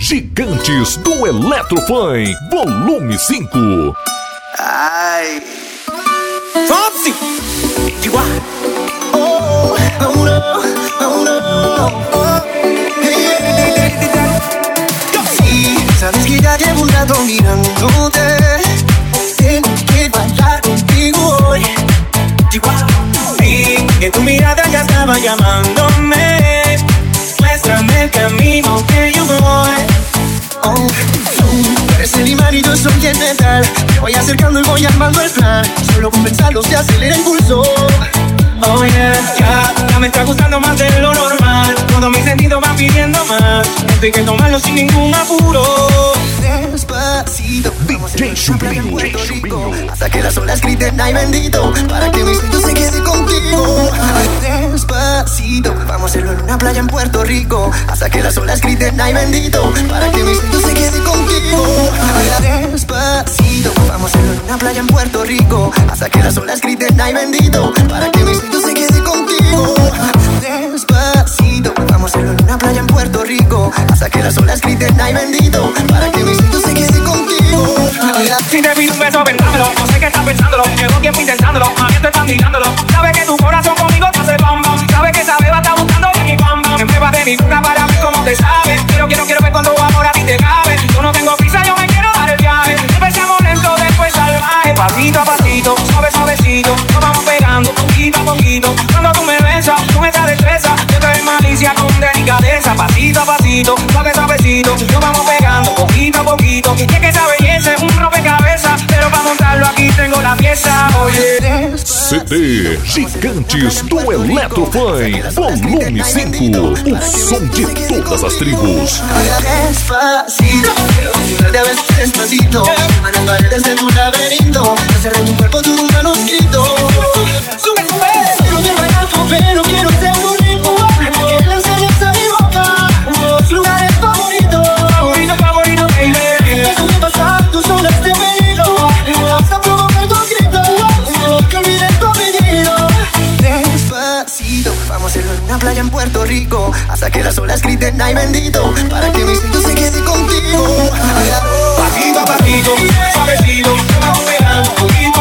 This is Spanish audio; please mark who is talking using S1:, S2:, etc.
S1: Gigantes do Eletrofunk, volume 5.
S2: Ai, Fonsi, igual. Oh, oh no, oh no, oh, hey. Sí, sabes que ya llevo un rato mirándote. Tengo que bailar contigo hoy. Igual, sí, que tu mirada ya estaba llamándome. Muéstrame el camino que yo voy. Oh, tú eres el imán y yo soy el metal. Me voy acercando y voy armando el plan. Solo con pensarlo se acelera el pulso. Oh yeah, ya me está gustando más de lo normal. Todos mis sentidos van pidiendo más. Esto hay que tomarlo sin ningún apuro. Despacito, vamos a una playa en Puerto Rico, hasta que las olas griten ay bendito, para que mi instinto se quede contigo. Despacito, vamos a hacerlo en una playa en Puerto Rico, hasta que las olas griten ay bendito, para que mi instinto se quede contigo. Despacito, vamos a hacerlo en una playa en Puerto Rico, hasta que las olas griten ay bendito, para que mi instinto se quede contigo. Despacito, vamos a hacerlo en una playa en Puerto Rico, hasta que las olas griten ay bendito, para que mi instinto se quede contigo.
S3: Si te pido un beso, pensándolo, no sé qué estás pensándolo. Llevo tiempo intentándolo, a mí estoy mirándolo. Sabes que tu corazón conmigo te hace bam bam. Sabes que esa beba está buscando de mi bam bam. En prueba de mi boca para mí como te sabes. Quiero ver cuando amor a ti te cabe. Yo no tengo prisa, yo me quiero dar el viaje. Empezamos lento, después salvaje. Pasito a pasito, suave suavecito. Nos vamos pegando poquito a poquito. Cuando tú me besas, con esa destreza, yo te doy malicia con delicadeza. Pasito a pasito, suave suavecito. Nos vamos pegando poquito a poquito. Y es que esa belleza es un rompecabezas, pero para montarlo aquí tengo la pieza. Oye,
S1: CD Gigantes do Eletrofunk, volume 5. O som de todas as tribos.
S2: Despacito, quiero ayudarte a veces despacito, emanando desde tu laberinto, hacer de tu cuerpo tu manuscrito. Sube, sube, quiero ver bailar tu pelo, quiero ser tu ritmo, que le enseñes a mi boca los lugares favoritos.
S3: favorito, favorito, baby.
S2: Déjame pasar tus olas de peligro, hasta provocar tu grito, que olvides tu apellido. Despacito, vamos a hacerlo en una playa en Puerto Rico, hasta que las olas griten ay bendito, para que mi instinto se quede contigo.
S3: Pasito a pasito, suavecito, vamos pegando poquito